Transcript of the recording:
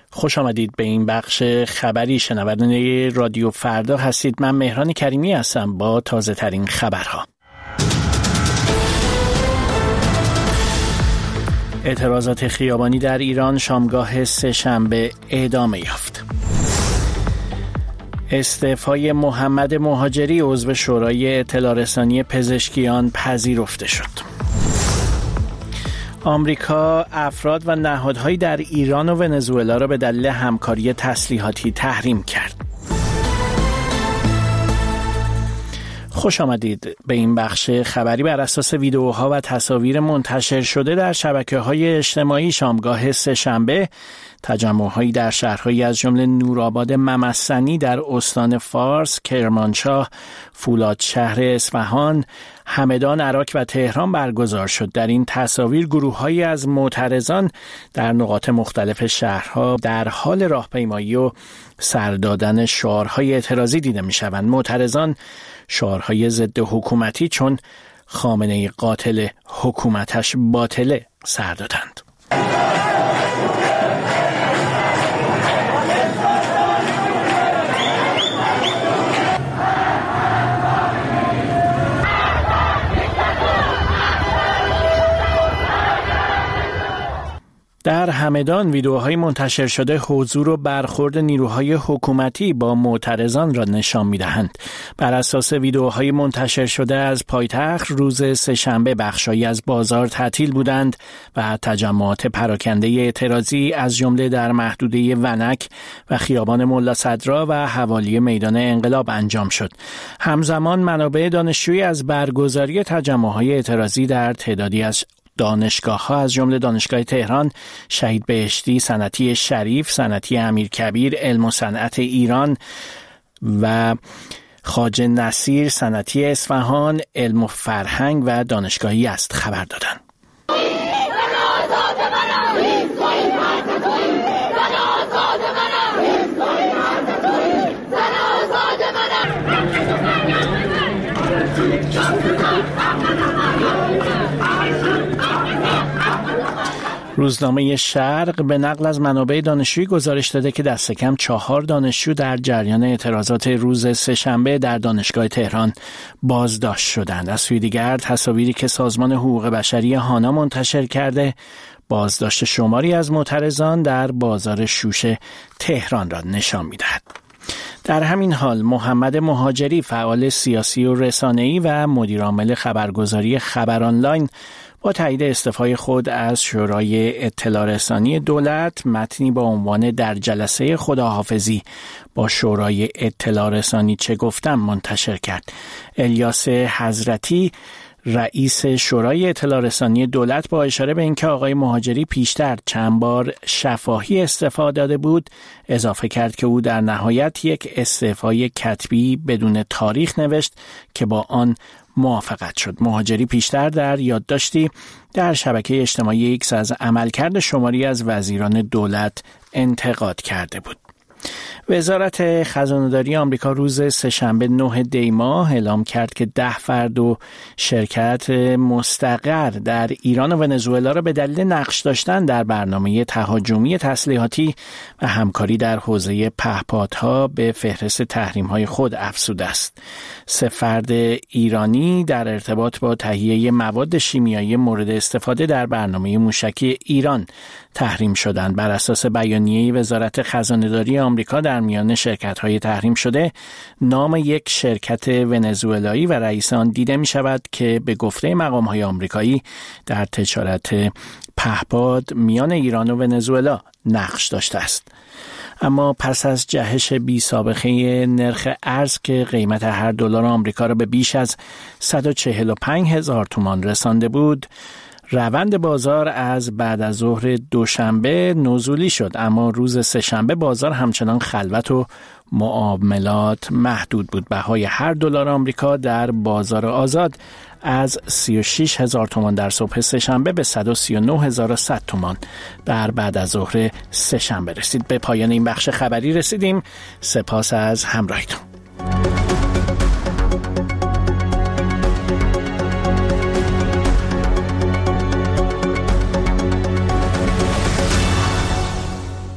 خوش آمدید به این بخش خبری. شنونده رادیو فردا هستید. من مهران کریمی هستم با تازه ترین خبرها. اعتراضات خیابانی در ایران شامگاه سه‌شنبه ادامه یافت. استعفای محمد مهاجری عضو شورای اطلاع رسانی پزشکیان پذیرفته شد. آمریکا افراد و نهادهایی در ایران و ونزوئلا را به دلیل همکاری تسلیحاتی تحریم کرد. خوش آمدید به این بخش خبری. بر اساس ویدئوها و تصاویر منتشر شده در شبکه‌های اجتماعی شامگاه سه‌شنبه، تجمع‌هایی در شهرهایی از جمله نورآباد ممسنی در استان فارس، کرمانشاه، فولادشهر اصفهان، همدان عراق و تهران برگزار شد. در این تصاویر گروه‌هایی از معترضان در نقاط مختلف شهرها در حال راهپیمایی و سر دادن شعارهای اعتراضی دیده می‌شوند. معترضان شعارهای ضد حکومتی چون خامنه‌ای قاتل، حکومتش باطله سر دادند. در همدان ویدئوهای منتشر شده حضور و برخورد نیروهای حکومتی با معترضان را نشان می‌دهند. بر اساس ویدئوهای منتشر شده از پایتخت روز سه‌شنبه بخشایی از بازار تعطیل بودند و تجمعات پراکنده اعتراضی از جمله در محدوده ونک و خیابان ملا صدرا و حوالی میدان انقلاب انجام شد. همزمان منابع دانشجویی از برگزاری تجمعهای اعتراضی در تعدادی از دانشگاه‌ها از جمله دانشگاه تهران، شهید بهشتی، صنعتی شریف، صنعتی امیرکبیر، علم و صنعت ایران و خواجه نصیر، صنعتی اصفهان، علم و فرهنگ و دانشگاه یزد خبر دادند. روزنامه شرق به نقل از منابع دانشجویی گزارش داده که دست کم 4 دانشجو در جریان اعتراضات روز سه‌شنبه در دانشگاه تهران بازداشت شدند. از سوی دیگر تصاویری که سازمان حقوق بشری هانا منتشر کرده بازداشت شماری از معترضان در بازار شوشه تهران را نشان می‌دهد. در همین حال محمد مهاجری، فعال سیاسی و رسانه‌ای و مدیرعامل خبرگزاری خبر آنلاین، با تایید استعفای خود از شورای اطلاع رسانی دولت متنی با عنوان در جلسه خداحافظی با شورای اطلاع رسانی چه گفتم منتشر کرد. الیاس حضرتی، رئیس شورای اطلاع رسانی دولت، با اشاره به اینکه آقای مهاجری پیشتر چند بار شفاهی استعفا داده بود، اضافه کرد که او در نهایت یک استعفای کتبی بدون تاریخ نوشت که با آن موافقت شد. مهاجری پیشتر در یادداشتی در شبکه اجتماعی ایکس از عملکرد شماری از وزیران دولت انتقاد کرده بود. وزارت خزانه‌داری آمریکا روز سه‌شنبه 9 دی ماه اعلام کرد که 10 فرد و شرکت مستقر در ایران و ونزوئلا را به دلیل نقش داشتن در برنامه تهاجمی تسلیحاتی و همکاری در حوزه پهپادها به فهرست تحریم‌های خود افزوده است. 3 فرد ایرانی در ارتباط با تهیه مواد شیمیایی مورد استفاده در برنامه موشکی ایران تحریم شدند. بر اساس بیانیه وزارت خزانه‌داری آمریکا در میان شرکت‌های تحریم شده نام یک شرکت ونزوئلایی و رئیس آن دیده می‌شود که به گفته مقام‌های آمریکایی در تجارت پهپاد میان ایران و ونزوئلا نقش داشته است. اما پس از جهش بی سابقه نرخ ارز که قیمت هر دلار آمریکا را به بیش از 145,000 تومان رسانده بود، روند بازار از بعد از ظهر دوشنبه نزولی شد، اما روز سه‌شنبه بازار همچنان خلوت و معاملات محدود بود. بهای هر دلار آمریکا در بازار آزاد از 36,000 تومان در صبح سه‌شنبه به 139,100 تومان در بعد از ظهر سه‌شنبه رسید. به پایان این بخش خبری رسیدیم. سپاس از همراهیتون.